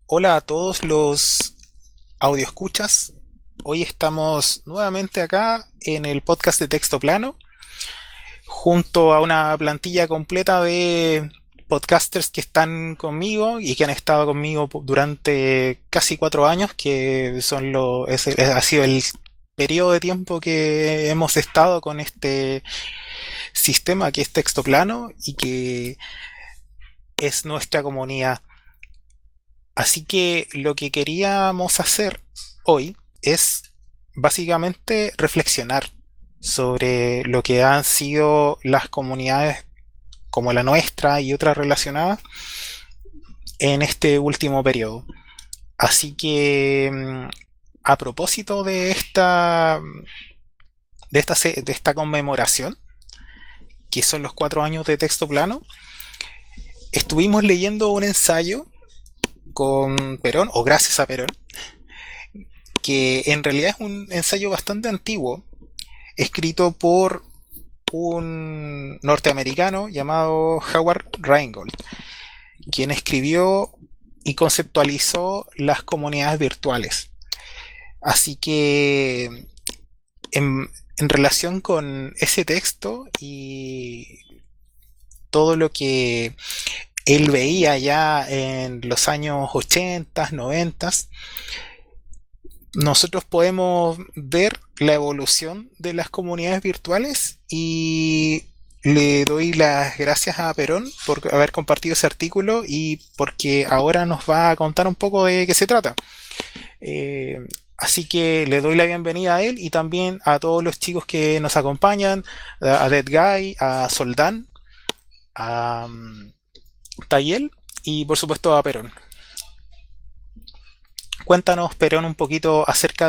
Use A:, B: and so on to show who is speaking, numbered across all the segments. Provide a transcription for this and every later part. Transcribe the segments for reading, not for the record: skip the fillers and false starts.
A: Hola a todos los audioescuchas. Hoy estamos nuevamente acá en el podcast de Texto Plano, junto a una plantilla completa de podcasters que están conmigo y que han estado conmigo durante casi 4 años, que ha sido el periodo de tiempo que hemos estado con este sistema que es Texto Plano y que es nuestra comunidad. Así que lo que queríamos hacer hoy es básicamente reflexionar sobre lo que han sido las comunidades como la nuestra y otras relacionadas en este último periodo. Así que a propósito de esta conmemoración, que son los 4 años de Texto Plano, estuvimos leyendo un ensayo con Perón, o gracias a Perón, que en realidad es un ensayo bastante antiguo, escrito por un norteamericano llamado Howard Rheingold, quien escribió y conceptualizó las comunidades virtuales. Así que en relación con ese texto y todo lo que él veía ya en los años 80, 90, nosotros podemos ver la evolución de las comunidades virtuales y le doy las gracias a Perón por haber compartido ese artículo y porque ahora nos va a contar un poco de qué se trata. Así que le doy la bienvenida a él y también a todos los chicos que nos acompañan, a Dead Guy, a Soldán, a Tayel y por supuesto a Perón. Cuéntanos, Perón, un poquito acerca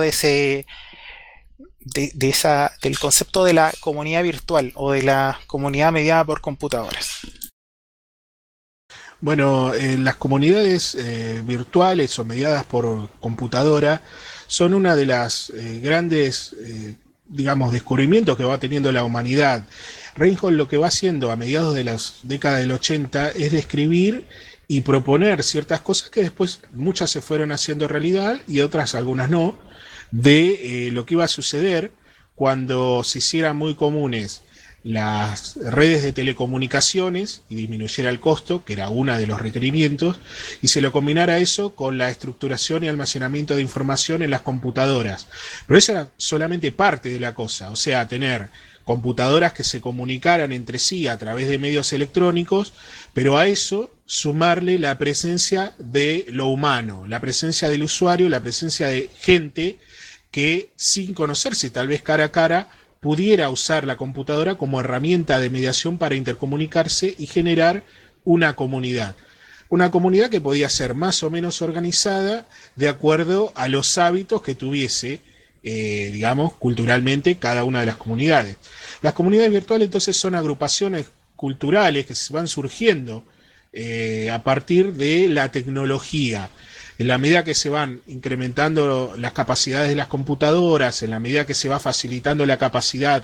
A: del concepto de la comunidad virtual o de la comunidad mediada por computadoras.
B: Bueno, las comunidades virtuales o mediadas por computadora son una de las grandes, digamos, descubrimientos que va teniendo la humanidad. Reinhold lo que va haciendo a mediados de las décadas del 80 es describir y proponer ciertas cosas que después muchas se fueron haciendo realidad y otras, algunas no, de lo que iba a suceder cuando se hicieran muy comunes las redes de telecomunicaciones y disminuyera el costo, que era uno de los requerimientos, y se lo combinara eso con la estructuración y almacenamiento de información en las computadoras. Pero eso era solamente parte de la cosa, o sea, tener computadoras que se comunicaran entre sí a través de medios electrónicos, pero a eso sumarle la presencia de lo humano, la presencia del usuario, la presencia de gente que sin conocerse tal vez cara a cara pudiera usar la computadora como herramienta de mediación para intercomunicarse y generar una comunidad. Una comunidad que podía ser más o menos organizada de acuerdo a los hábitos que tuviese, digamos, culturalmente cada una de las comunidades. Las comunidades virtuales entonces son agrupaciones culturales que se van surgiendo a partir de la tecnología. En la medida que se van incrementando las capacidades de las computadoras, en la medida que se va facilitando la capacidad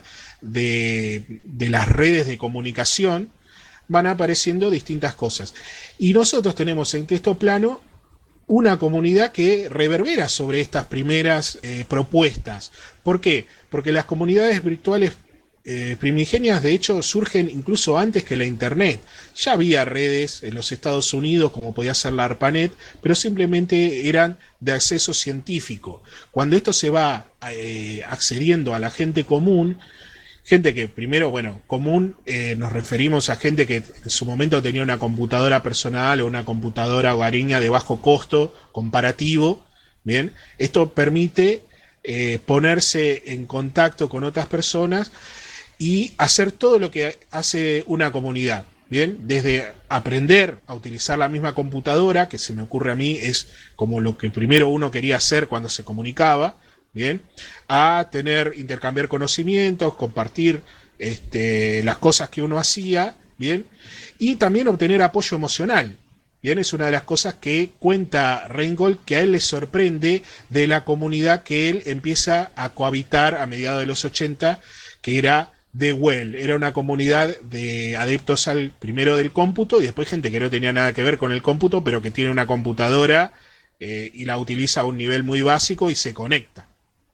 B: de las redes de comunicación, van apareciendo distintas cosas. Y nosotros tenemos en Texto Plano una comunidad que reverbera sobre estas primeras propuestas. ¿Por qué? Porque las comunidades virtuales primigenias de hecho surgen incluso antes que la Internet. Ya había redes en los Estados Unidos como podía ser la ARPANET, pero simplemente eran de acceso científico. Cuando esto se va accediendo a la gente común, gente que primero, bueno, común, nos referimos a gente que en su momento tenía una computadora personal o una computadora hogareña de bajo costo comparativo, ¿bien? Esto permite ponerse en contacto con otras personas y hacer todo lo que hace una comunidad. Bien, desde aprender a utilizar la misma computadora, que se me ocurre a mí es como lo que primero uno quería hacer cuando se comunicaba, bien, a tener, intercambiar conocimientos, compartir las cosas que uno hacía, bien, y también obtener apoyo emocional. Bien, es una de las cosas que cuenta Reingold que a él le sorprende de la comunidad que él empieza a cohabitar a mediados de los 80, que era de Well. Era una comunidad de adeptos al primero del cómputo y después gente que no tenía nada que ver con el cómputo, pero que tiene una computadora y la utiliza a un nivel muy básico y se conecta.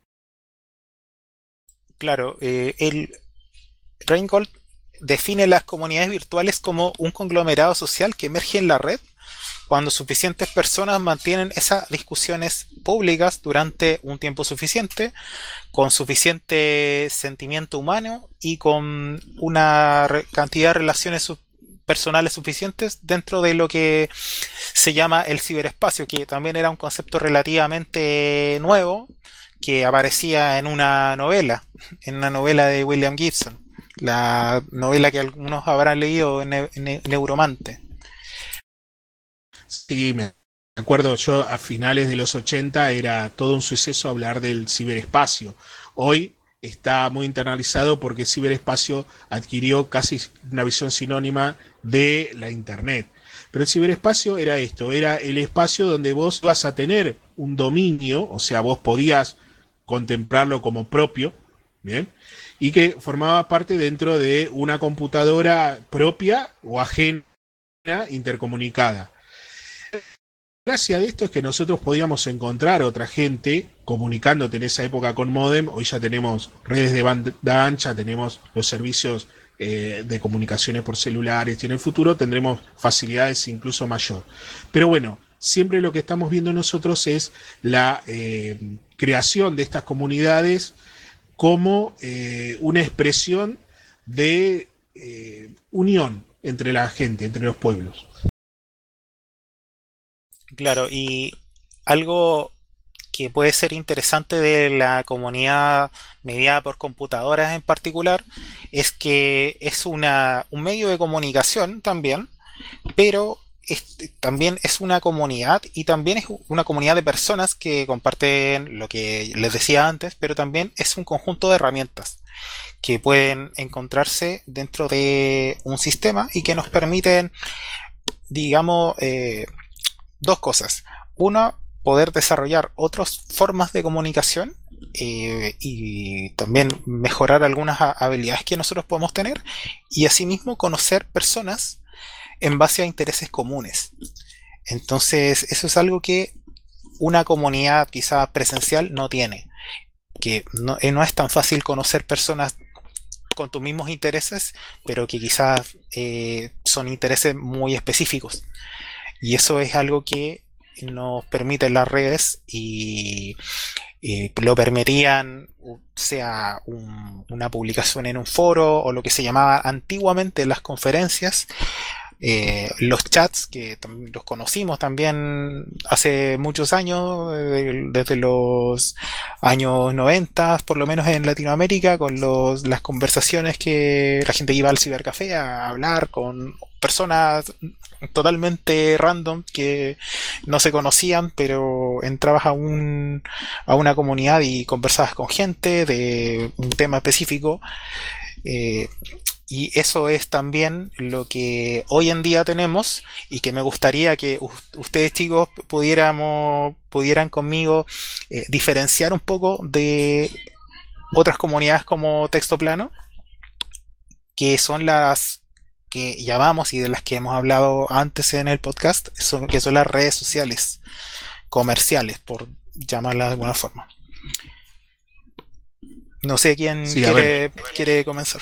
A: Claro, el Reingold define las comunidades virtuales como un conglomerado social que emerge en la red cuando suficientes personas mantienen esas discusiones públicas durante un tiempo suficiente, con suficiente sentimiento humano y con una cantidad de relaciones personales suficientes dentro de lo que se llama el ciberespacio, que también era un concepto relativamente nuevo que aparecía en una novela de William Gibson, la novela que algunos habrán leído en Neuromante.
B: Sí, me acuerdo yo a finales de los 80 era todo un suceso hablar del ciberespacio. Hoy está muy internalizado porque el ciberespacio adquirió casi una visión sinónima de la Internet. Pero el ciberespacio era esto, era el espacio donde vos vas a tener un dominio, o sea, vos podías contemplarlo como propio, ¿bien? Y que formaba parte dentro de una computadora propia o ajena intercomunicada. Gracia de esto es que nosotros podíamos encontrar otra gente comunicándote en esa época con modem. Hoy ya tenemos redes de banda ancha, tenemos los servicios de comunicaciones por celulares y en el futuro tendremos facilidades incluso mayor. Pero bueno, siempre lo que estamos viendo nosotros es la creación de estas comunidades como una expresión de unión entre la gente, entre los pueblos.
A: Claro, y algo que puede ser interesante de la comunidad mediada por computadoras en particular es que es un medio de comunicación también, pero también es una comunidad y también es una comunidad de personas que comparten lo que les decía antes, pero también es un conjunto de herramientas que pueden encontrarse dentro de un sistema y que nos permiten, digamos, dos cosas. Una, poder desarrollar otras formas de comunicación y también mejorar algunas habilidades que nosotros podemos tener y asimismo conocer personas en base a intereses comunes. Entonces, eso es algo que una comunidad quizá presencial no tiene, que no es tan fácil conocer personas con tus mismos intereses, pero que quizás son intereses muy específicos. Y eso es algo que nos permiten las redes y lo permitían, sea una publicación en un foro o lo que se llamaba antiguamente las conferencias, los chats que los conocimos también hace muchos años, desde los años 90, por lo menos en Latinoamérica, con las conversaciones que la gente iba al cibercafé a hablar con personas totalmente random que no se conocían, pero entrabas a una comunidad y conversabas con gente de un tema específico. eh, y eso es también lo que hoy en día tenemos y que me gustaría que ustedes chicos pudieran conmigo diferenciar un poco de otras comunidades como Texto Plano, que son las que llamamos y de las que hemos hablado antes en el podcast, que son las redes sociales comerciales, por llamarlas de alguna forma. No sé quién
B: Sí, a ver,
A: quiere comenzar.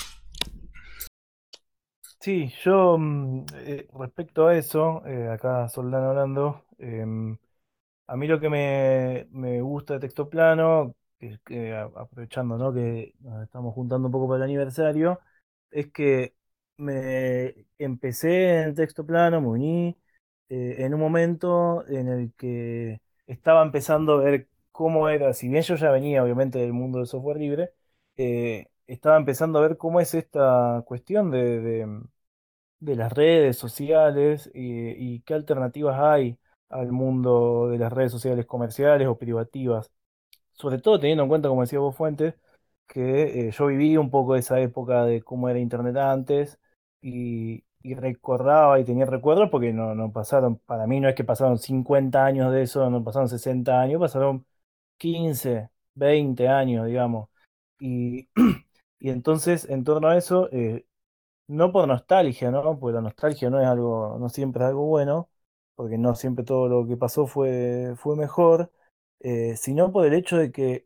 C: Sí, yo respecto a eso, acá Soldán hablando, a mí lo que me gusta de Texto Plano, que aprovechando, ¿no?, que nos estamos juntando un poco para el aniversario, es que me empecé en Texto Plano, me uní en un momento en el que estaba empezando a ver cómo era, si bien yo ya venía obviamente del mundo del software libre, estaba empezando a ver cómo es esta cuestión de las redes sociales y qué alternativas hay al mundo de las redes sociales comerciales o privativas. Sobre todo teniendo en cuenta, como decía vos Fuentes, que yo viví un poco esa época de cómo era Internet antes y recordaba y tenía recuerdos porque no pasaron, para mí no es que pasaron 50 años de eso, no pasaron 60 años, pasaron 15 20 años, digamos. Y, y entonces, en torno a eso, no por nostalgia, ¿no? Porque la nostalgia no es algo, no siempre es algo bueno, porque no siempre todo lo que pasó fue mejor, sino por el hecho de que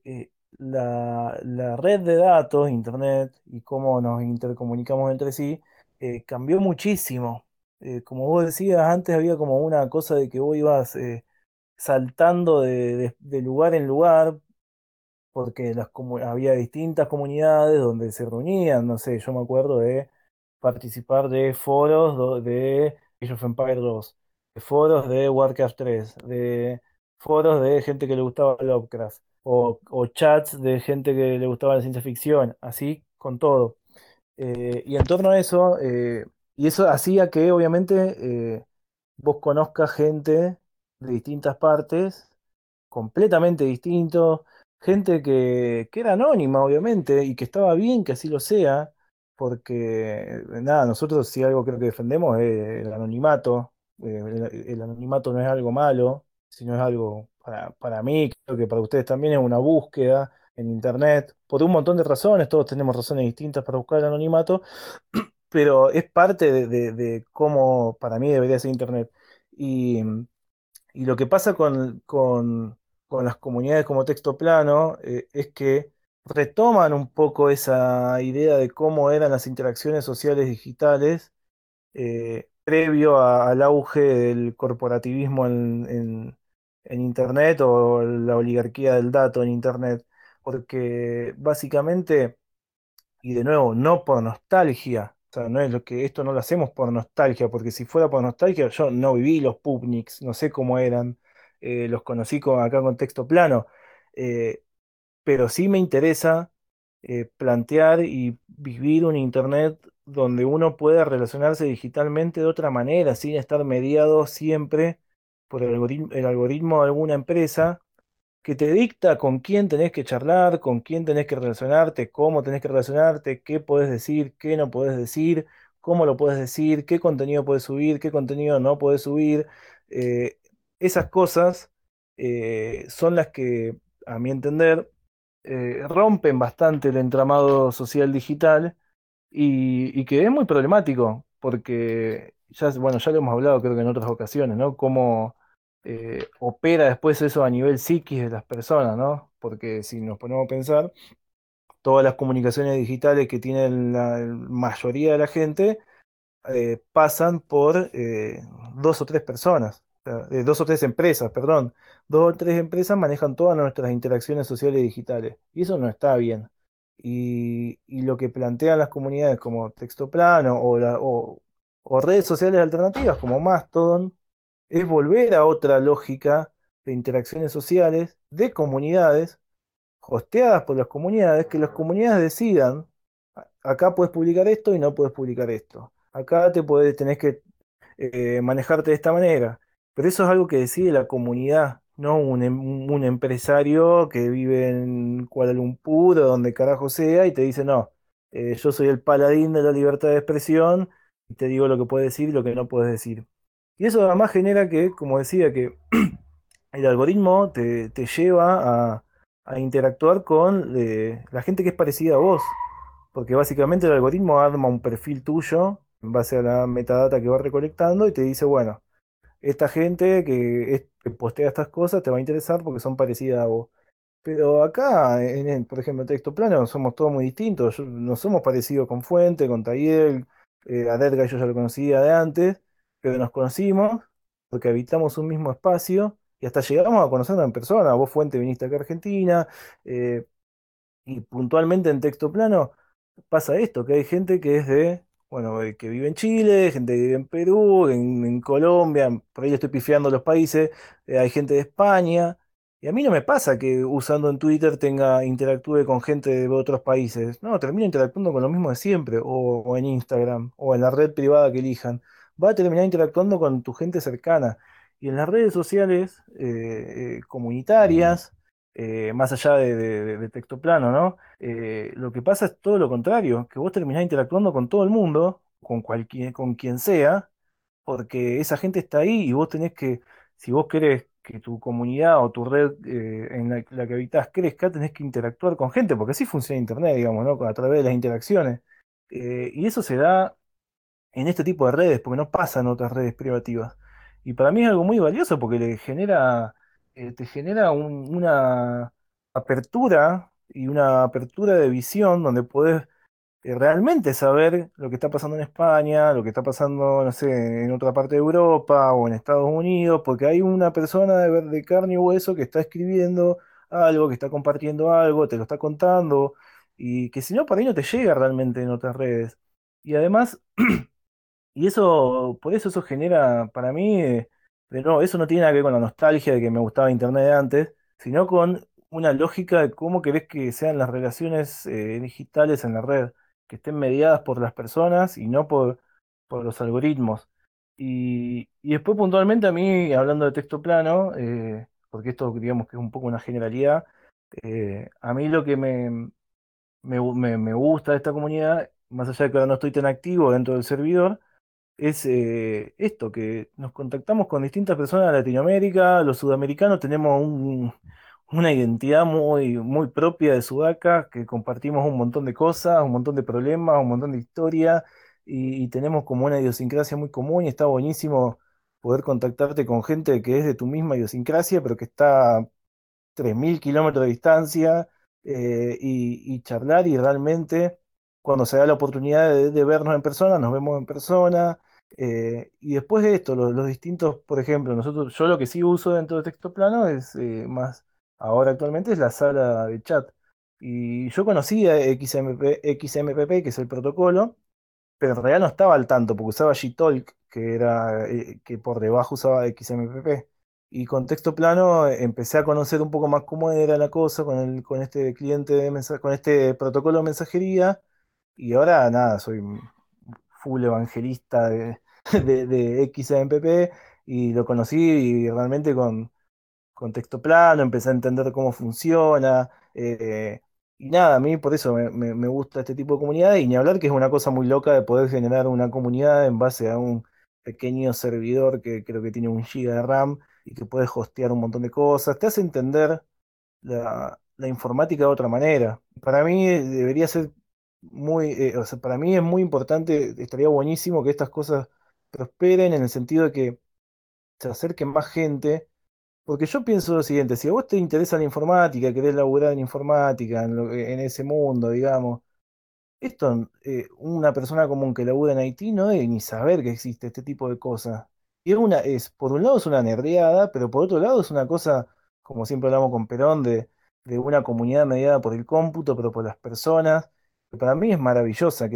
C: la red de datos, Internet, y cómo nos intercomunicamos entre sí, cambió muchísimo. Como vos decías, antes había como una cosa de que vos ibas saltando de lugar en lugar, porque había distintas comunidades donde se reunían, no sé, yo me acuerdo de participar de foros de Age of Empires 2, de foros de Warcraft 3, de foros de gente que le gustaba Lovecraft, o chats de gente que le gustaba la ciencia ficción, así con todo. Y en torno a eso, y eso hacía que obviamente vos conozcas gente de distintas partes completamente distinto, gente que era anónima, obviamente, y que estaba bien que así lo sea, porque nada, nosotros si algo creo que defendemos es el anonimato. El anonimato no es algo malo, sino es algo para mí, creo que para ustedes también es una búsqueda en Internet, por un montón de razones, todos tenemos razones distintas para buscar el anonimato, pero es parte de cómo para mí debería ser Internet. Y, y lo que pasa con las comunidades como texto plano es que retoman un poco esa idea de cómo eran las interacciones sociales digitales previo al auge del corporativismo en Internet o la oligarquía del dato en Internet. Porque básicamente y de nuevo, no por nostalgia. O sea, no es lo que esto no lo hacemos por nostalgia, porque si fuera por nostalgia, yo no viví los Pupniks, no sé cómo eran, los conocí acá con texto plano, eh, pero sí me interesa plantear y vivir un internet donde uno pueda relacionarse digitalmente de otra manera, sin estar mediado siempre por el algoritmo de alguna empresa que te dicta con quién tenés que charlar, con quién tenés que relacionarte, cómo tenés que relacionarte, qué podés decir, qué no podés decir, cómo lo podés decir, qué contenido podés subir, qué contenido no podés subir. Eh, Esas cosas son las que, a mi entender, rompen bastante el entramado social digital y que es muy problemático, porque ya, bueno, ya lo hemos hablado creo que en otras ocasiones, ¿no? Cómo opera después eso a nivel psiquis de las personas, ¿no? Porque si nos ponemos a pensar, todas las comunicaciones digitales que tiene la mayoría de la gente pasan por dos o tres personas, o sea, dos o tres empresas, perdón. Dos o tres empresas manejan todas nuestras interacciones sociales y digitales, y eso no está bien. Y lo que plantean las comunidades como texto plano o redes sociales alternativas como Mastodon es volver a otra lógica de interacciones sociales, de comunidades, hosteadas por las comunidades, que las comunidades decidan, acá puedes publicar esto y no puedes publicar esto. Acá tenés que manejarte de esta manera. Pero eso es algo que decide la comunidad, no un empresario que vive en Kuala Lumpur o donde carajo sea y te dice, no, yo soy el paladín de la libertad de expresión y te digo lo que puedes decir y lo que no puedes decir. Y eso además genera que, como decía, que el algoritmo te lleva a interactuar con la gente que es parecida a vos, porque básicamente el algoritmo arma un perfil tuyo en base a la metadata que va recolectando y te dice, bueno, esta gente que postea estas cosas te va a interesar porque son parecidas a vos. Pero acá, por ejemplo, en texto plano, somos todos muy distintos. No somos parecidos con Fuente, con Tayel, a Edgar yo ya lo conocía de antes, pero nos conocimos porque habitamos un mismo espacio y hasta llegamos a conocernos en persona. Vos, Fuente, viniste acá a Argentina, eh, y puntualmente en texto plano pasa esto, que hay gente que es bueno, que vive en Chile, gente que vive en Perú, en Colombia, por ahí le estoy pifiando los países, hay gente de España, y a mí no me pasa que usando en Twitter interactúe con gente de otros países, no, termino interactuando con lo mismo de siempre, o en Instagram, o en la red privada que elijan, va a terminar interactuando con tu gente cercana, y en las redes sociales comunitarias, más allá de texto plano, ¿no? Lo que pasa es todo lo contrario, que vos terminás interactuando con todo el mundo, con quien sea, porque esa gente está ahí y vos tenés que, si vos querés que tu comunidad o tu red en la que habitás crezca, tenés que interactuar con gente, porque así funciona Internet, digamos, ¿no? A través de las interacciones. Y eso se da en este tipo de redes, porque no pasa en otras redes privativas. Y para mí es algo muy valioso porque te genera una apertura y una apertura de visión donde podés realmente saber lo que está pasando en España, lo que está pasando, no sé, en otra parte de Europa o en Estados Unidos, porque hay una persona de carne y hueso que está escribiendo algo, que está compartiendo algo, te lo está contando, y que si no, por ahí no te llega realmente en otras redes. Y además, y eso, por eso eso genera, para mí, de nuevo, eso no tiene nada que ver con la nostalgia de que me gustaba Internet de antes, sino con una lógica de cómo querés que sean las relaciones digitales en la red, que estén mediadas por las personas y no por los algoritmos. Y después puntualmente a mí, hablando de texto plano, porque esto digamos que es un poco una generalidad, a mí lo que me gusta de esta comunidad, más allá de que ahora no estoy tan activo dentro del servidor, es esto, que nos contactamos con distintas personas de Latinoamérica, los sudamericanos tenemos una identidad muy propia de Sudaca, que compartimos un montón de cosas, un montón de problemas, un montón de historia, y tenemos como una idiosincrasia muy común y está buenísimo poder contactarte con gente que es de tu misma idiosincrasia, pero que está 3.000 kilómetros de distancia y charlar y realmente cuando se da la oportunidad de vernos en persona, nos vemos en persona. Y después de esto, los distintos, por ejemplo, yo lo que sí uso dentro de texto plano es más, ahora actualmente es la sala de chat. Y yo conocí a XMPP, que es el protocolo, pero en realidad no estaba al tanto, porque usaba Gtalk, que por debajo usaba XMPP. Y con texto plano empecé a conocer un poco más cómo era la cosa con este cliente con este protocolo de mensajería. Y ahora nada, soy un full evangelista de XMPP y lo conocí y realmente con texto plano, empecé a entender cómo funciona. Y nada, a mí por eso me gusta este tipo de comunidad y ni hablar que es una cosa muy loca de poder generar una comunidad en base a un pequeño servidor que creo que tiene 1 GB de RAM y que puede hostear un montón de cosas. Te hace entender la informática de otra manera. Para mí debería ser o sea, para mí es muy importante, estaría buenísimo que estas cosas prosperen en el sentido de que se acerque más gente porque yo pienso lo siguiente, si a vos te interesa la informática, querés laburar en informática, en ese mundo, digamos, esto, una persona común que labura en Haití no debe ni saber que existe este tipo de cosas. Y por un lado es una nerdeada, pero por otro lado es una cosa, como siempre hablamos con Perón, de una comunidad mediada por el cómputo, pero por las personas, que para mí es maravillosa,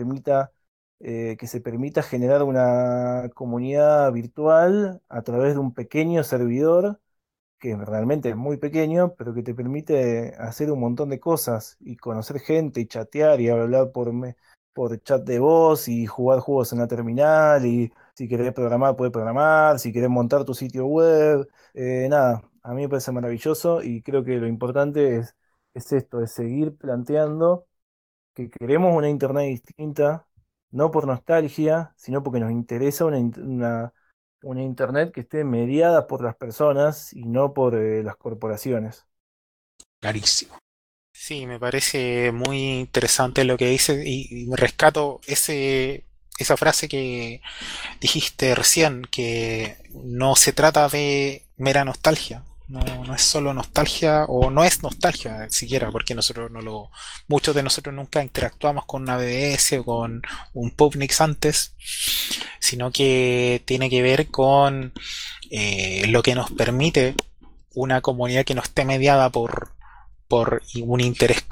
C: que se permita generar una comunidad virtual a través de un pequeño servidor que realmente es muy pequeño, pero que te permite hacer un montón de cosas y conocer gente y chatear y hablar por chat de voz y jugar juegos en la terminal y si querés programar, puedes programar, si querés montar tu sitio web, nada, a mí me parece maravilloso y creo que lo importante es esto, es seguir planteando que queremos una Internet distinta, no por nostalgia, sino porque nos interesa una Internet que esté mediada por las personas y no por las corporaciones.
B: Clarísimo.
A: Sí, me parece muy interesante lo que dices y me rescato esa frase que dijiste recién, que no se trata de mera nostalgia. No, no es solo nostalgia, o no es nostalgia siquiera, porque muchos de nosotros nunca interactuamos con una BBS o con un Pubnix antes, sino que tiene que ver con lo que nos permite una comunidad que no esté mediada por un interés,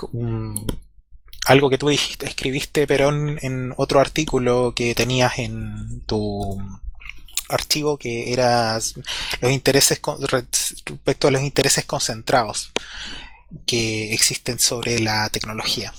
A: algo que tú dijiste, escribiste, pero en otro artículo que tenías en tu archivo, que era respecto a los intereses concentrados que existen sobre la tecnología.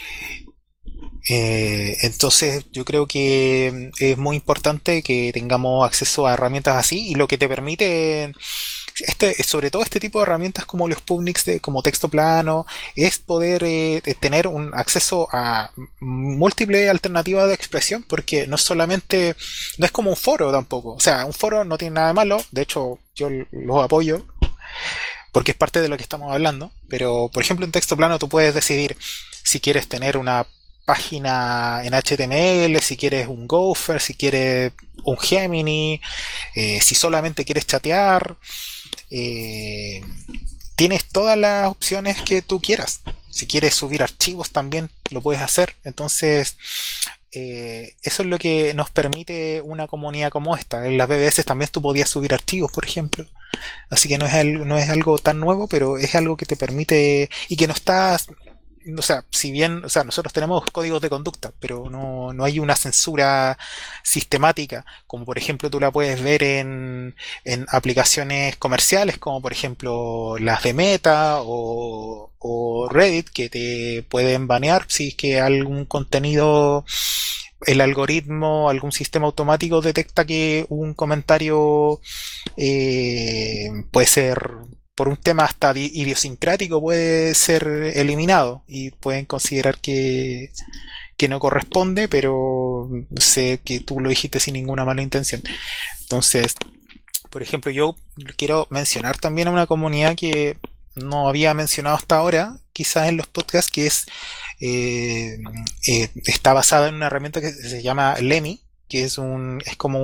A: Entonces yo creo que es muy importante que tengamos acceso a herramientas así y lo que te permite sobre todo este tipo de herramientas como los Pubnix, como texto plano, es poder tener un acceso a múltiples alternativas de expresión, porque no es como un foro tampoco. O sea, un foro no tiene nada de malo, de hecho yo los apoyo, porque es parte de lo que estamos hablando, pero por ejemplo en texto plano tú puedes decidir si quieres tener una página en HTML, si quieres un Gopher, si quieres un Gemini, si solamente quieres chatear, eh, tienes todas las opciones que tú quieras. Si quieres subir archivos también lo puedes hacer. Entonces, eso es lo que nos permite una comunidad como esta. En las BBS también tú podías subir archivos, por ejemplo. Así que no es algo tan nuevo, pero es algo que te permite y que no está, o sea, si bien, o sea, nosotros tenemos códigos de conducta, pero no hay una censura sistemática, como por ejemplo tú la puedes ver en aplicaciones comerciales, como por ejemplo las de Meta o Reddit, que te pueden banear si es que algún contenido, el algoritmo, algún sistema automático detecta que un comentario puede ser, por un tema hasta idiosincrático, puede ser eliminado y pueden considerar que no corresponde, pero sé que tú lo dijiste sin ninguna mala intención. Entonces, por ejemplo, yo quiero mencionar también a una comunidad que no había mencionado hasta ahora, quizás en los podcasts, que está basada en una herramienta que se llama Lemmy, que es como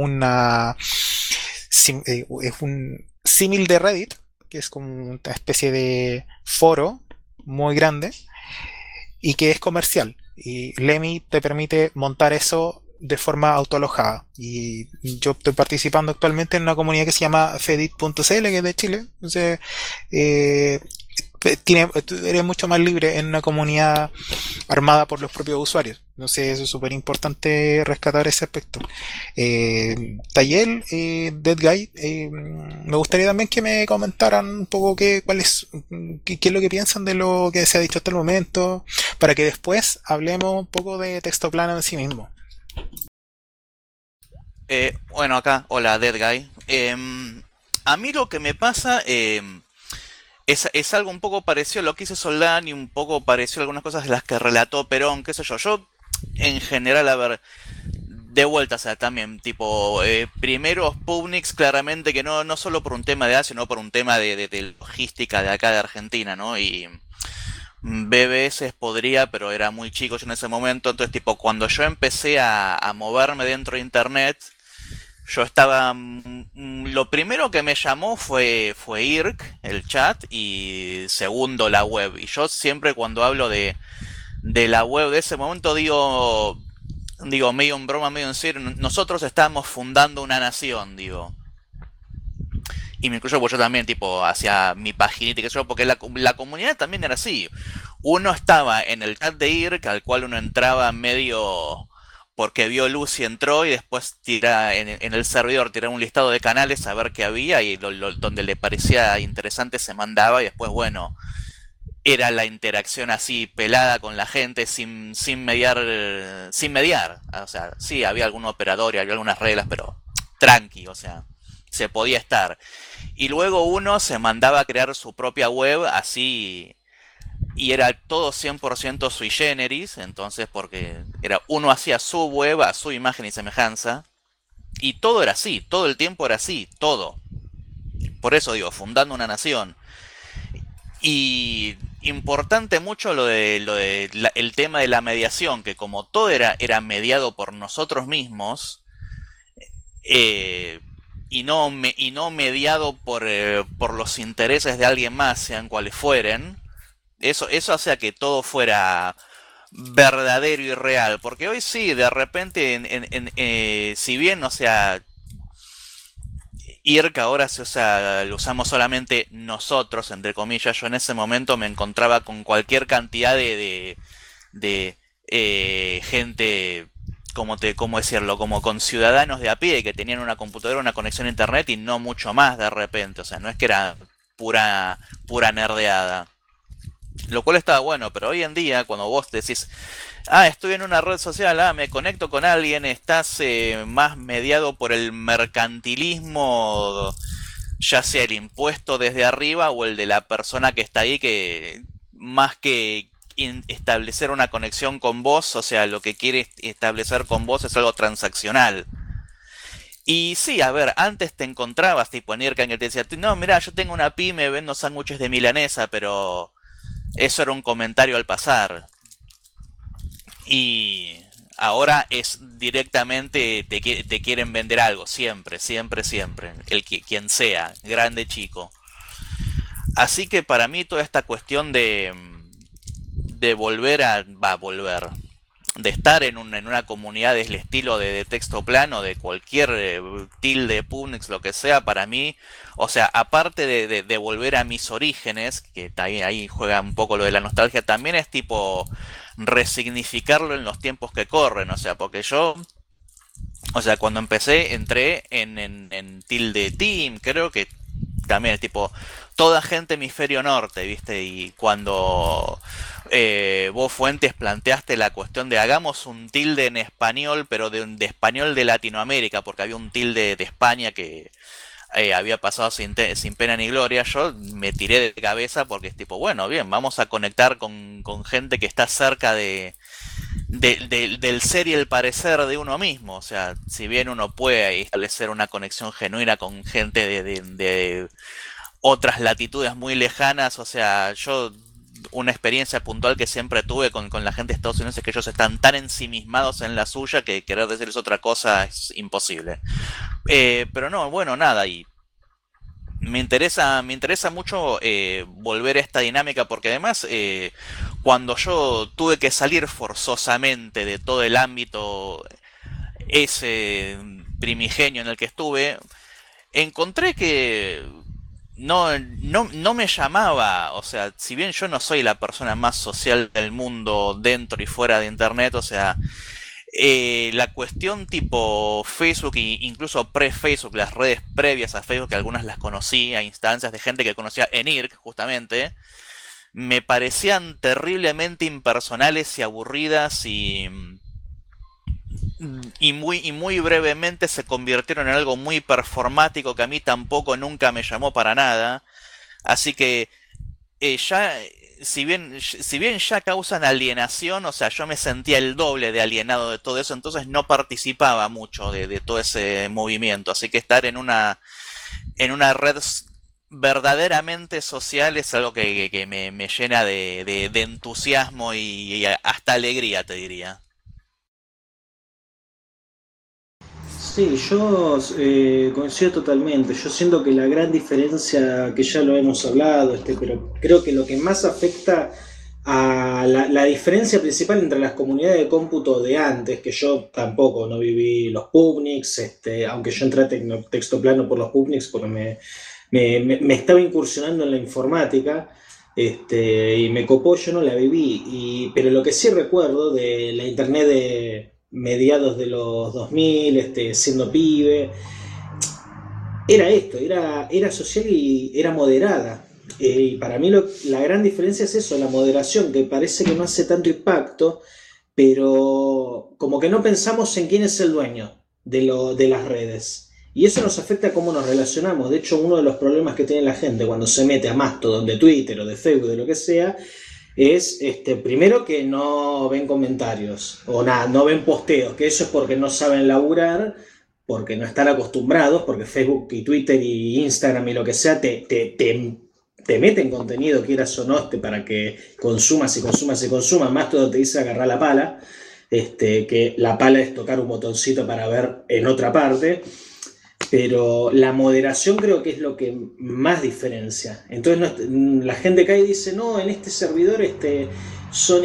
A: es un símil de Reddit, que es como una especie de foro muy grande y que es comercial. Y Lemmy te permite montar eso de forma autoalojada. Y yo estoy participando actualmente en una comunidad que se llama fedit.cl, que es de Chile. Entonces, eh, eres mucho más libre en una comunidad armada por los propios usuarios. Entonces, eso es súper importante rescatar ese aspecto. Tayel, Dead Guy, me gustaría también que me comentaran un poco qué es lo que piensan de lo que se ha dicho hasta el momento, para que después hablemos un poco de texto plano en sí mismo.
D: Bueno, acá, hola, Dead Guy. A mí lo que me pasa es algo un poco parecido a lo que hice Soldán y un poco parecido a algunas cosas de las que relató Perón, qué sé yo. Yo, en general, a ver, de vuelta, o sea, también, tipo, primero Sputniks, claramente que no solo por un tema de edad, sino por un tema de logística de acá de Argentina, ¿no? Y BBS podría, pero era muy chico yo en ese momento, entonces, tipo, cuando yo empecé a moverme dentro de Internet, yo estaba... lo primero que me llamó fue IRC, el chat, y segundo la web. Y yo siempre cuando hablo de la web de ese momento digo medio en broma, medio en serio, nosotros estábamos fundando una nación, digo. Y me incluyo porque yo también, tipo, hacia mi paginita y qué sé yo, porque la comunidad también era así. Uno estaba en el chat de IRC, al cual uno entraba medio porque vio luz y entró, y después tira en el servidor, tiraba un listado de canales a ver qué había, y donde le parecía interesante se mandaba, y después, bueno, era la interacción así pelada con la gente sin mediar, sin mediar. O sea, sí, había algún operador y había algunas reglas, pero tranqui, o sea, se podía estar. Y luego uno se mandaba a crear su propia web así, y era todo 100% sui generis, entonces porque era uno hacía su web a su imagen y semejanza, y todo era así, todo el tiempo era así, todo. Por eso digo, fundando una nación. Y importante mucho el tema de la mediación, que como todo era mediado por nosotros mismos, eh, y no mediado por los intereses de alguien más, sean cuales fueren, eso hacía que todo fuera verdadero y real. Porque hoy sí, de repente, si bien, o sea, IRC ahora se usa, lo usamos solamente nosotros, entre comillas. Yo en ese momento me encontraba con cualquier cantidad de gente, ¿cómo decirlo? Como con ciudadanos de a pie que tenían una computadora, una conexión a internet y no mucho más de repente. O sea, no es que era pura nerdeada. Lo cual estaba bueno, pero hoy en día, cuando vos decís, estoy en una red social, me conecto con alguien, estás más mediado por el mercantilismo, ya sea el impuesto desde arriba o el de la persona que está ahí, que más que establecer una conexión con vos, o sea, lo que quiere establecer con vos es algo transaccional. Y sí, a ver, antes te encontrabas tipo en IRCA, que te decía, no, mira, yo tengo una pyme, vendo sándwiches de milanesa, pero eso era un comentario al pasar. Y ahora es directamente, te quieren vender algo, siempre, siempre, siempre. Quien sea, grande, chico. Así que para mí toda esta cuestión de volver volver, de estar en una comunidad del estilo de texto plano, de cualquier tilde, Punix, lo que sea, para mí, o sea, aparte de volver a mis orígenes, que ahí juega un poco lo de la nostalgia, también es tipo resignificarlo en los tiempos que corren, o sea, porque yo, o sea, cuando empecé entré en tilde team, creo que también es tipo toda gente hemisferio norte, ¿viste? Y cuando vos Fuentes planteaste la cuestión de hagamos un tilde en español, pero de español de Latinoamérica, porque había un tilde de España que había pasado sin pena ni gloria, yo me tiré de cabeza porque es tipo, bueno, bien, vamos a conectar con gente que está cerca del ser y el parecer de uno mismo. O sea, si bien uno puede establecer una conexión genuina con gente de otras latitudes muy lejanas, o sea, yo una experiencia puntual que siempre tuve con la gente de Estados Unidos es que ellos están tan ensimismados en la suya que querer decirles otra cosa es imposible. Pero no, bueno, nada, y me interesa mucho volver a esta dinámica porque además cuando yo tuve que salir forzosamente de todo el ámbito ese primigenio en el que estuve, encontré que no me llamaba, o sea, si bien yo no soy la persona más social del mundo dentro y fuera de internet, o sea, la cuestión tipo Facebook e incluso pre-Facebook, las redes previas a Facebook, que algunas las conocí a instancias de gente que conocía en IRC, justamente, me parecían terriblemente impersonales y aburridas y muy brevemente se convirtieron en algo muy performático que a mí tampoco nunca me llamó para nada. Así que ya, si bien ya causan alienación, o sea, yo me sentía el doble de alienado de todo eso, entonces no participaba mucho de todo ese movimiento. Así que estar en una red verdaderamente social es algo que me llena de entusiasmo y hasta alegría, te diría.
E: Sí, yo coincido totalmente. Yo siento que la gran diferencia, que ya lo hemos hablado, pero creo que lo que más afecta a la diferencia principal entre las comunidades de cómputo de antes, que yo tampoco no viví los PubNics, aunque yo entré a texto plano por los PubNics porque me estaba incursionando en la informática. Y me copó, yo no la viví, pero lo que sí recuerdo de la internet de mediados de los 2000, siendo pibe, era esto, era social y era moderada. Y para mí la gran diferencia es eso, la moderación, que parece que no hace tanto impacto, pero como que no pensamos en quién es el dueño de las redes. Y eso nos afecta a cómo nos relacionamos. De hecho, uno de los problemas que tiene la gente cuando se mete a Mastodon de Twitter o de Facebook, de lo que sea, es primero que no ven comentarios o nada, no ven posteos, que eso es porque no saben laburar, porque no están acostumbrados, porque Facebook y Twitter y Instagram y lo que sea te meten contenido, quieras o no, para que consumas y consumas y consumas. Más todo te dice agarrar la pala, que la pala es tocar un botoncito para ver en otra parte. Pero la moderación creo que es lo que más diferencia. Entonces la gente cae y dice, no, en este servidor son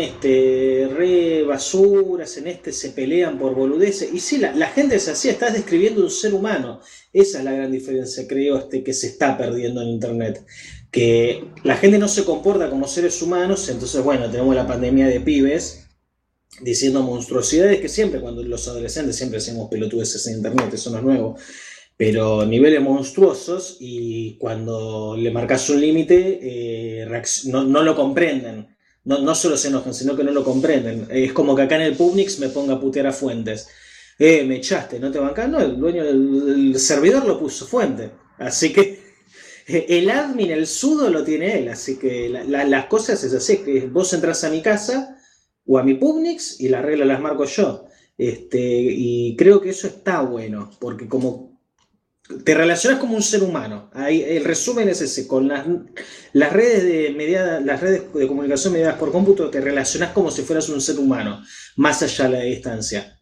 E: re basuras, en se pelean por boludeces. Y sí, la gente es así, estás describiendo un ser humano. Esa es la gran diferencia, creo, que se está perdiendo en internet. Que la gente no se comporta como seres humanos, entonces bueno, tenemos la pandemia de pibes diciendo monstruosidades que siempre, cuando los adolescentes siempre hacemos pelotudeces en internet, eso no es nuevo, pero niveles monstruosos, y cuando le marcas un límite no lo comprenden. No solo se enojan, sino que no lo comprenden. Es como que acá en el Publix me ponga a putear a Fuentes. Me echaste, ¿no te bancás? No, el dueño del servidor lo puso Fuente. Así que el admin, el sudo lo tiene él. Así que las cosas es así, que vos entras a mi casa o a mi Publix y las reglas las marco yo. Y creo que eso está bueno, porque como te relacionas como un ser humano. Ahí, el resumen es ese, con las redes las redes de comunicación mediadas por cómputo, te relacionas como si fueras un ser humano, más allá de la distancia.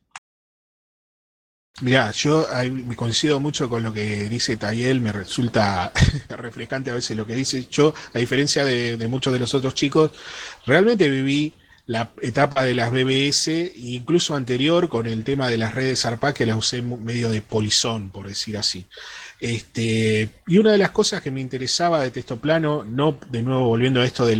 B: Mirá, yo me coincido mucho con lo que dice Tayel, me resulta refrescante a veces lo que dice. Yo, a diferencia de muchos de los otros chicos, realmente viví la etapa de las BBS, incluso anterior con el tema de las redes ARPA, que las usé medio de polizón, por decir así. Y una de las cosas que me interesaba de texto plano, no de nuevo volviendo a esto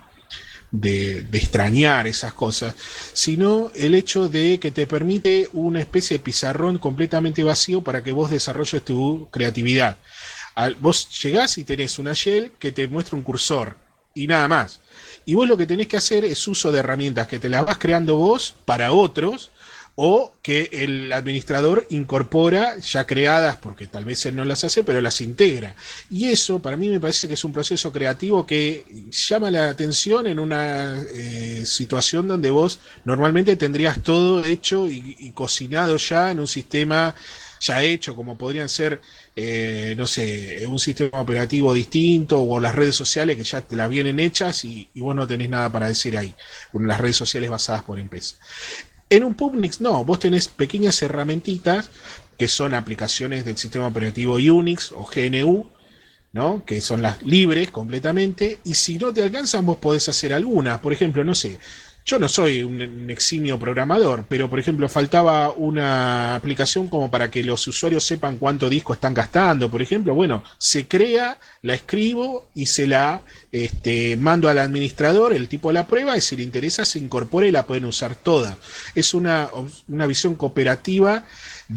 B: de extrañar esas cosas, sino el hecho de que te permite una especie de pizarrón completamente vacío para que vos desarrolles tu creatividad. Vos llegás y tenés una shell que te muestra un cursor y nada más. Y vos lo que tenés que hacer es uso de herramientas que te las vas creando vos para otros, o que el administrador incorpora ya creadas, porque tal vez él no las hace, pero las integra. Y eso para mí me parece que es un proceso creativo que llama la atención en una situación donde vos normalmente tendrías todo hecho y cocinado ya en un sistema ya hecho, como podrían ser, no sé, un sistema operativo distinto o las redes sociales que ya te las vienen hechas y vos no tenés nada para decir ahí, con las redes sociales basadas por empresa. En un Publix no, vos tenés pequeñas herramientitas que son aplicaciones del sistema operativo Unix o GNU, ¿no? Que son las libres completamente, y si no te alcanzan vos podés hacer algunas. Por ejemplo, no sé, yo no soy un eximio programador, pero por ejemplo faltaba una aplicación como para que los usuarios sepan cuánto disco están gastando, por ejemplo. Bueno, se crea, la escribo y se la mando al administrador, el tipo la prueba y si le interesa se incorpora y la pueden usar toda. Es una visión cooperativa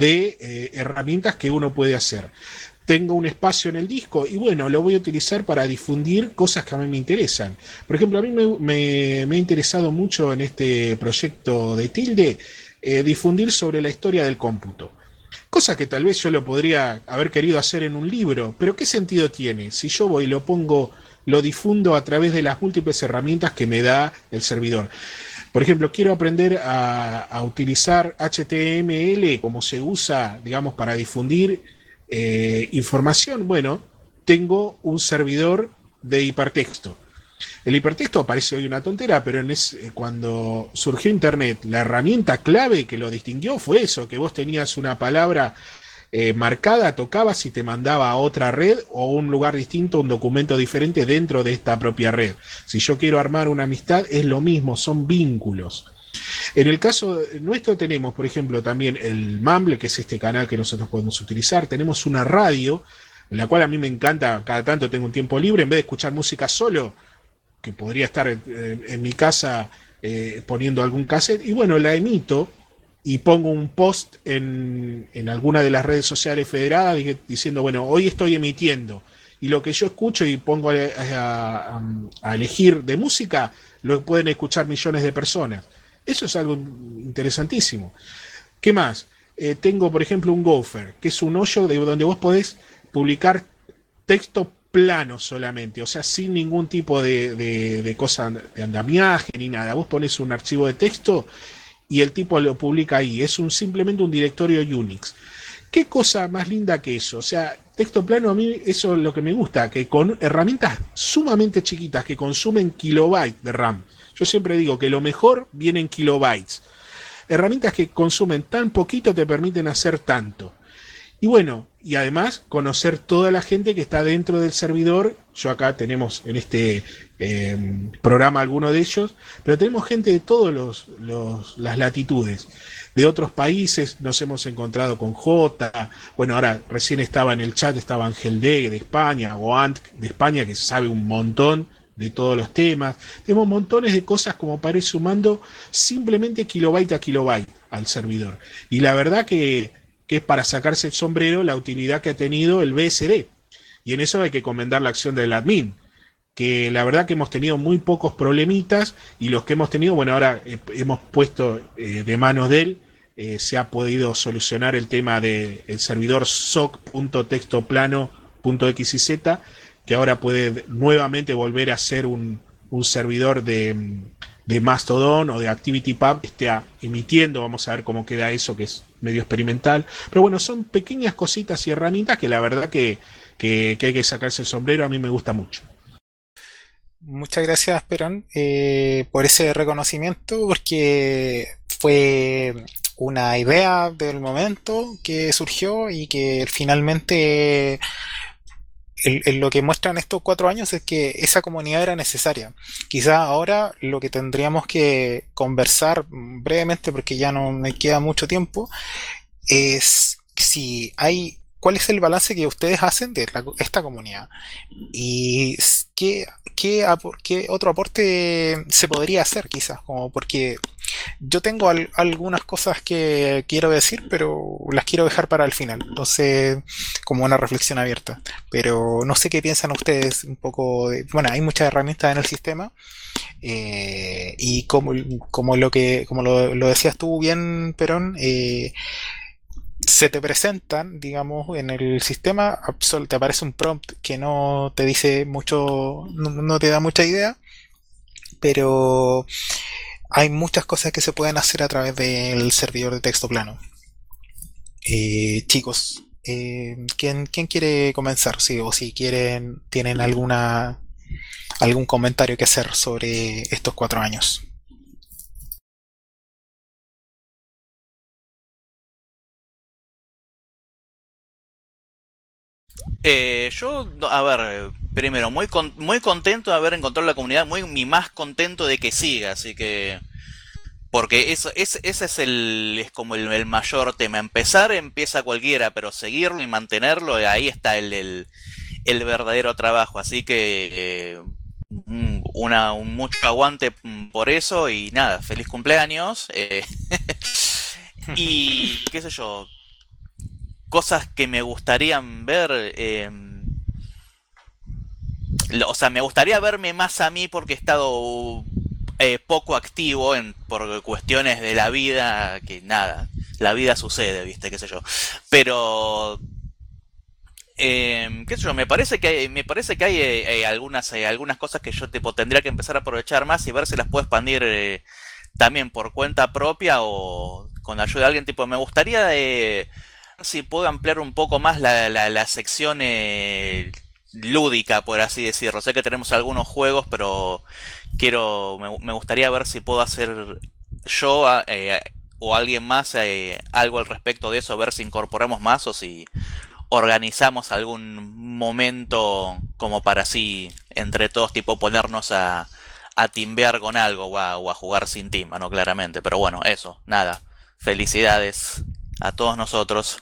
B: de herramientas que uno puede hacer. Tengo un espacio en el disco y bueno, lo voy a utilizar para difundir cosas que a mí me interesan. Por ejemplo, a mí me ha interesado mucho en este proyecto de Tilde difundir sobre la historia del cómputo. Cosa que tal vez yo lo podría haber querido hacer en un libro, pero ¿qué sentido tiene? Si yo voy y lo pongo, lo difundo a través de las múltiples herramientas que me da el servidor. Por ejemplo, quiero aprender a utilizar HTML como se usa, digamos, para difundir información. Bueno, tengo un servidor de hipertexto. El hipertexto parece hoy una tontera, pero cuando surgió Internet, la herramienta clave que lo distinguió fue eso, que vos tenías una palabra marcada, tocabas y te mandaba a otra red o un lugar distinto, un documento diferente dentro de esta propia red. Si yo quiero armar una amistad, es lo mismo, son vínculos. En el caso nuestro tenemos, por ejemplo, también el Mumble, que es este canal que nosotros podemos utilizar. Tenemos una radio, en la cual a mí me encanta, cada tanto tengo un tiempo libre, en vez de escuchar música solo, que podría estar en mi casa poniendo algún cassette, y bueno, la emito y pongo un post en alguna de las redes sociales federadas diciendo, bueno, hoy estoy emitiendo, y lo que yo escucho y pongo a elegir de música, lo pueden escuchar millones de personas. Eso es algo interesantísimo. ¿Qué más? Tengo, por ejemplo, un Gopher, que es un hoyo donde vos podés publicar texto plano solamente, o sea, sin ningún tipo de cosa de andamiaje ni nada. Vos pones un archivo de texto y el tipo lo publica ahí. Es simplemente un directorio Unix. ¿Qué cosa más linda que eso? O sea, texto plano a mí eso es lo que me gusta, que con herramientas sumamente chiquitas que consumen kilobytes de RAM. Yo siempre digo que lo mejor viene en kilobytes. Herramientas que consumen tan poquito te permiten hacer tanto. Y bueno, y además conocer toda la gente que está dentro del servidor. Yo acá tenemos en este programa alguno de ellos, pero tenemos gente de todas las latitudes. De otros países nos hemos encontrado con J. Bueno, ahora recién estaba en el chat, estaba Ángel D de España, o Ant de España, que sabe un montón de todos los temas. Tenemos montones de cosas como para ir sumando simplemente kilobyte a kilobyte al servidor. Y la verdad que es para sacarse el sombrero la utilidad que ha tenido el BSD. Y en eso hay que comentar la acción del admin, que la verdad que hemos tenido muy pocos problemitas, y los que hemos tenido, bueno, ahora hemos puesto de manos de él, se ha podido solucionar el tema del servidor soc.textoplano.xyz, que ahora puede nuevamente volver a ser un servidor de Mastodon o de ActivityPub, emitiendo. Vamos a ver cómo queda eso, que es medio experimental. Pero bueno, son pequeñas cositas y herramientas que la verdad que hay que sacarse el sombrero, a mí me gusta mucho.
A: Muchas gracias, Perón, por ese reconocimiento, porque fue una idea del momento que surgió y que finalmente lo que muestran estos 4 años es que esa comunidad era necesaria. Quizá ahora lo que tendríamos que conversar brevemente, porque ya no me queda mucho tiempo, es si hay, cuál es el balance que ustedes hacen de esta comunidad y qué otro aporte se podría hacer quizás, como porque yo tengo algunas cosas que quiero decir, pero las quiero dejar para el final, entonces como una reflexión abierta, pero no sé qué piensan ustedes un poco bueno, hay muchas herramientas en el sistema, y como lo decías tú bien, Perón, se te presentan, digamos, en el sistema, te aparece un prompt que no te dice mucho, no te da mucha idea, pero hay muchas cosas que se pueden hacer a través del servidor de texto plano. Chicos, ¿quién quiere comenzar? Sí, o si quieren, tienen algún comentario que hacer sobre estos 4 años.
D: Yo, no, a ver, primero, muy contento de haber encontrado la comunidad, muy más contento de que siga, así que... Porque ese es es como el mayor tema. Empezar empieza cualquiera, pero seguirlo y mantenerlo, ahí está el verdadero trabajo. Así que un mucho aguante por eso y nada, feliz cumpleaños. Y qué sé yo, cosas que me gustarían ver. O sea, me gustaría verme más a mí porque he estado poco activo por cuestiones de la vida, que nada, la vida sucede, viste, qué sé yo. Pero, qué sé yo, me parece que hay algunas cosas que yo tipo, tendría que empezar a aprovechar más y ver si las puedo expandir también por cuenta propia o con la ayuda de alguien. Tipo, me gustaría si puedo ampliar un poco más la sección lúdica, por así decirlo. Sé que tenemos algunos juegos, pero me gustaría ver si puedo hacer yo o alguien más algo al respecto de eso, ver si incorporamos más o si organizamos algún momento como para así, entre todos, tipo ponernos a timbear con algo o a jugar sin timba, ¿no? Claramente. Pero bueno, eso, nada. Felicidades a todos nosotros.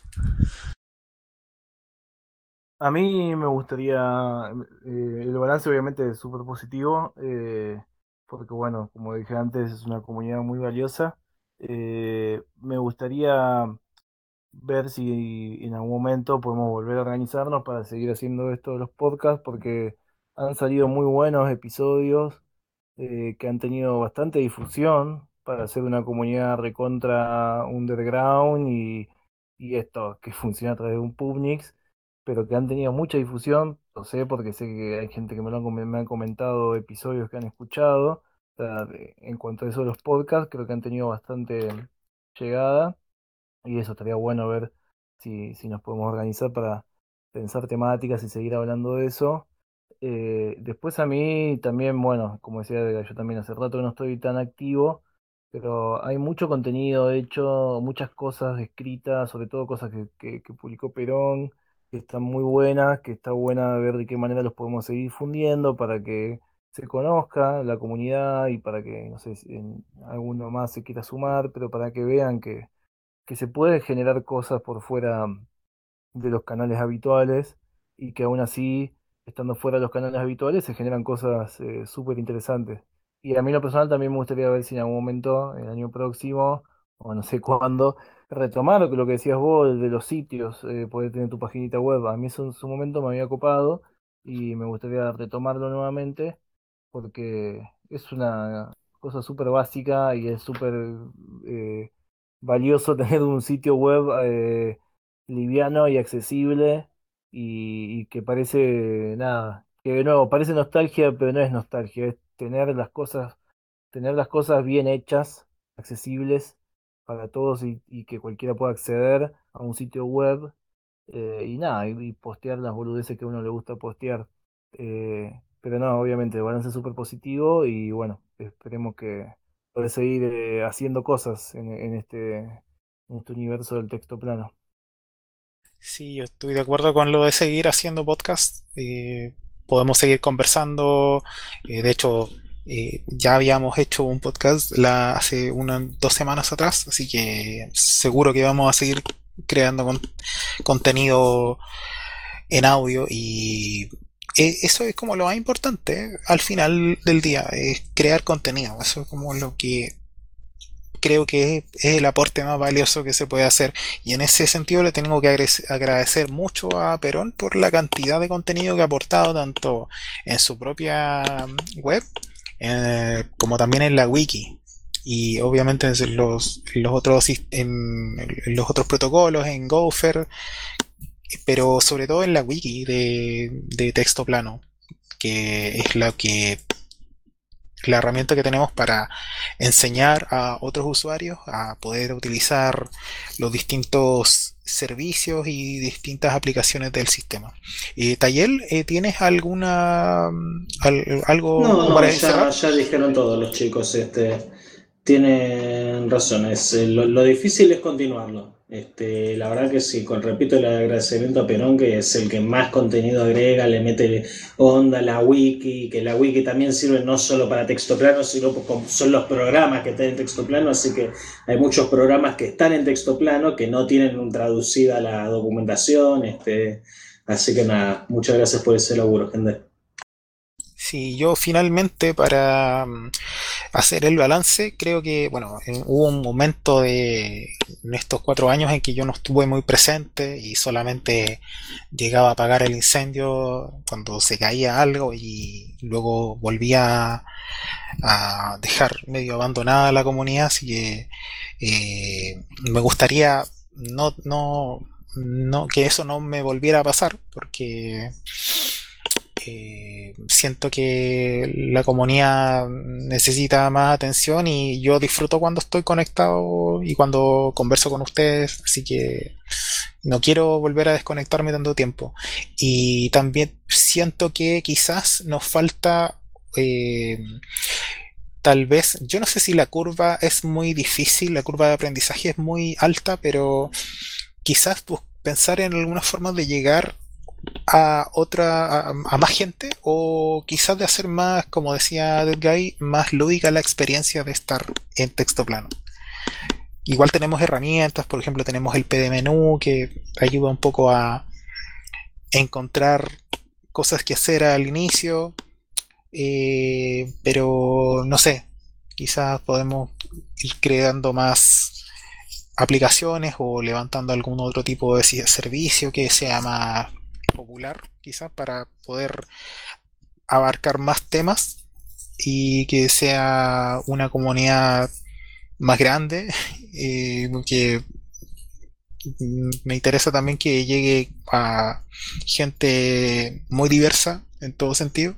C: A mí me gustaría, el balance obviamente es súper positivo, porque bueno, como dije antes, es una comunidad muy valiosa. Me gustaría ver si en algún momento podemos volver a organizarnos para seguir haciendo esto de los podcasts, porque han salido muy buenos episodios que han tenido bastante difusión para ser una comunidad recontra underground y esto que funciona a través de un Pubnix, pero que han tenido mucha difusión. Lo sé porque sé que hay gente que me han comentado episodios que han escuchado. O sea, en cuanto a eso de los podcasts, creo que han tenido bastante llegada. Y eso estaría bueno ver si nos podemos organizar para pensar temáticas y seguir hablando de eso. Después a mí también, bueno, como decía, yo también hace rato que no estoy tan activo, pero hay mucho contenido hecho, muchas cosas escritas, sobre todo cosas que publicó Perón, que están muy buenas, que está buena ver de qué manera los podemos seguir difundiendo para que se conozca la comunidad y para que, no sé, si alguno más se quiera sumar, pero para que vean que se puede generar cosas por fuera de los canales habituales y que aún así, estando fuera de los canales habituales, se generan cosas súper interesantes. Y a mí en lo personal también me gustaría ver si en algún momento, el año próximo, o no sé cuándo, retomar lo que decías vos de los sitios, poder tener tu paginita web. A mí eso en su momento me había copado y me gustaría retomarlo nuevamente porque es una cosa súper básica y es súper eh, valioso tener un sitio web liviano y accesible y que parece nada, que de nuevo parece nostalgia, pero no es nostalgia, es tener las cosas bien hechas, accesibles para todos y que cualquiera pueda acceder a un sitio web y nada, y postear las boludeces que a uno le gusta postear. Pero no, obviamente, el balance es súper positivo y bueno, esperemos que poder seguir haciendo cosas en este universo del texto plano.
A: Sí, yo estoy de acuerdo con lo de seguir haciendo podcast. Podemos seguir conversando. De hecho, ya habíamos hecho un podcast hace unas 2 semanas atrás, así que seguro que vamos a seguir creando contenido en audio y eso es como lo más importante al final del día, es crear contenido. Eso es como lo que creo que es el aporte más valioso que se puede hacer. Y en ese sentido le tengo que agradecer mucho a Perón por la cantidad de contenido que ha aportado tanto en su propia web como también en la wiki. Y obviamente en los otros protocolos, en Gopher, pero sobre todo en la wiki de texto plano, que es la herramienta que tenemos para enseñar a otros usuarios a poder utilizar los distintos servicios y distintas aplicaciones del sistema. Tayel, ¿tienes algo
E: No,
A: para
E: no,
A: cerrar?
E: ya dijeron todos los chicos, tienen razón, lo difícil es continuarlo. La verdad que sí, repito el agradecimiento a Perón, que es el que más contenido agrega, le mete onda a la wiki, que la wiki también sirve no solo para texto plano, sino como son los programas que están en texto plano, así que hay muchos programas que están en texto plano que no tienen traducida la documentación, así que nada, muchas gracias por ese laburo, gente.
A: Sí, yo finalmente para hacer el balance, creo que, bueno, hubo un momento en estos 4 años en que yo no estuve muy presente y solamente llegaba a apagar el incendio cuando se caía algo y luego volvía a dejar medio abandonada la comunidad, así que me gustaría que eso no me volviera a pasar porque siento que la comunidad necesita más atención y yo disfruto cuando estoy conectado y cuando converso con ustedes, así que no quiero volver a desconectarme tanto tiempo. Y también siento que quizás nos falta tal vez, yo no sé si la curva es muy difícil, la curva de aprendizaje es muy alta, pero quizás pensar en algunas formas de llegar a más gente o quizás de hacer más, como decía Dead Guy, más lúdica la experiencia de estar en texto plano. Igual tenemos herramientas, por ejemplo tenemos el PD menú que ayuda un poco a encontrar cosas que hacer al inicio, pero no sé, quizás podemos ir creando más aplicaciones o levantando algún otro tipo de servicio que sea más popular, quizás para poder abarcar más temas y que sea una comunidad más grande, que me interesa también que llegue a gente muy diversa en todo sentido.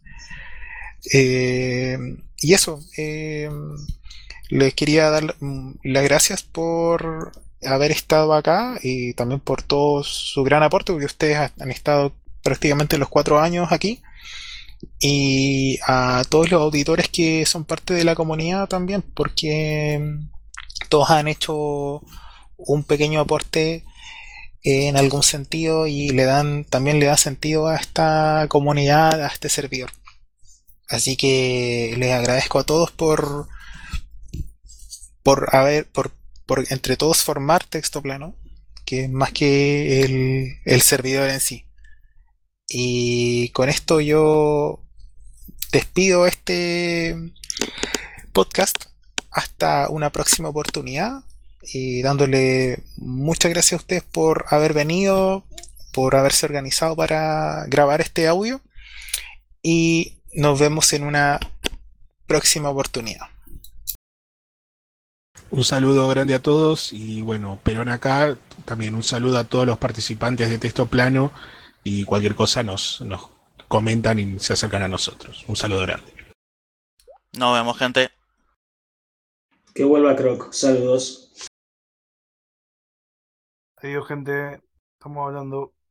A: Eh, y eso, les quería dar las gracias por haber estado acá y también por todo su gran aporte, porque ustedes han estado prácticamente los 4 años aquí. Y a todos los auditores que son parte de la comunidad también, porque todos han hecho un pequeño aporte en algún sentido y también le dan sentido a esta comunidad, a este servidor. Así que les agradezco a todos por entre todos formar texto plano, que es más que el servidor en sí. Y con esto yo despido este podcast hasta una próxima oportunidad y dándole muchas gracias a ustedes por haber venido, por haberse organizado para grabar este audio y nos vemos en una próxima oportunidad.
B: Un saludo grande a todos y bueno, Perón acá, también un saludo a todos los participantes de Texto Plano y cualquier cosa nos comentan y se acercan a nosotros. Un saludo grande.
D: Nos vemos, gente.
E: Que vuelva Croc, saludos.
C: Adiós, gente. Estamos hablando.